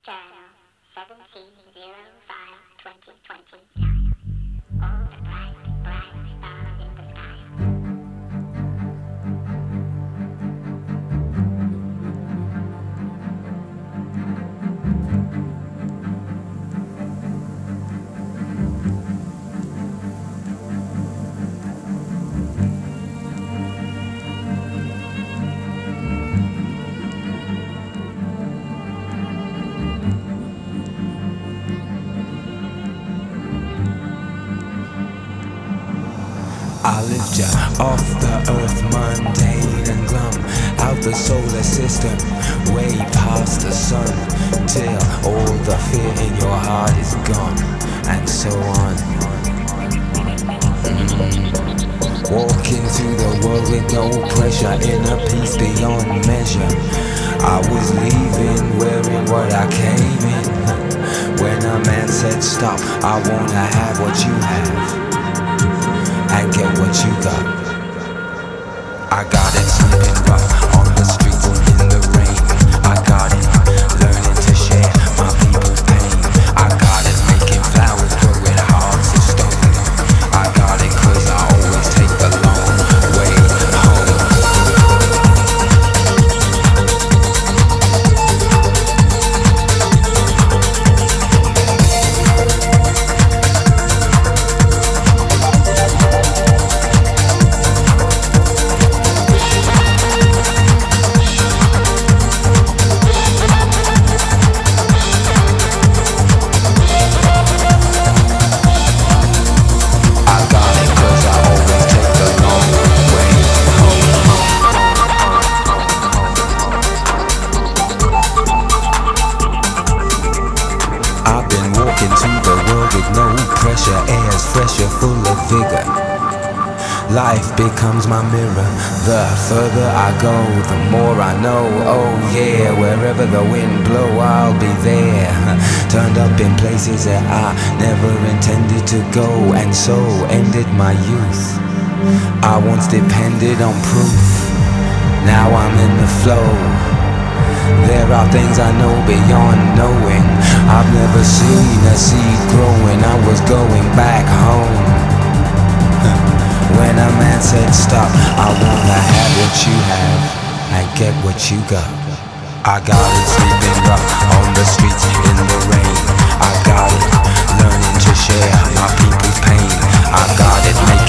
Journal 1705-2029. All the bright, bright stars in the sky. I lift ya off the earth, mundane and glum, out the solar system, way past the sun, till all the fear in your heart is gone, and so on. Walking through the world with no pressure, in a peace beyond measure. I was leaving wearing what I came in. When a man said stop, I wanna have what you have and get what you got. I got it slipping rough on the streets in the rain. I got it learning to share my people's pain. I got it making flowers grow with hearts of stone. I got it 'cause I always take the long way home. Into the world with no pressure, air's fresher, full of vigor. Life becomes my mirror. The further I go, the more I know. Oh yeah, wherever the wind blow, I'll be there. Turned up in places that I never intended to go, and so ended my youth. I once depended on proof, now I'm in the flow. There are things I know beyond knowing. I've never seen a seed growing. I was going back home. When a man said stop, I wanna have what you have and get what you got. I got it sleeping rough on the streets in the rain. I got it learning to share my people's pain. I got it making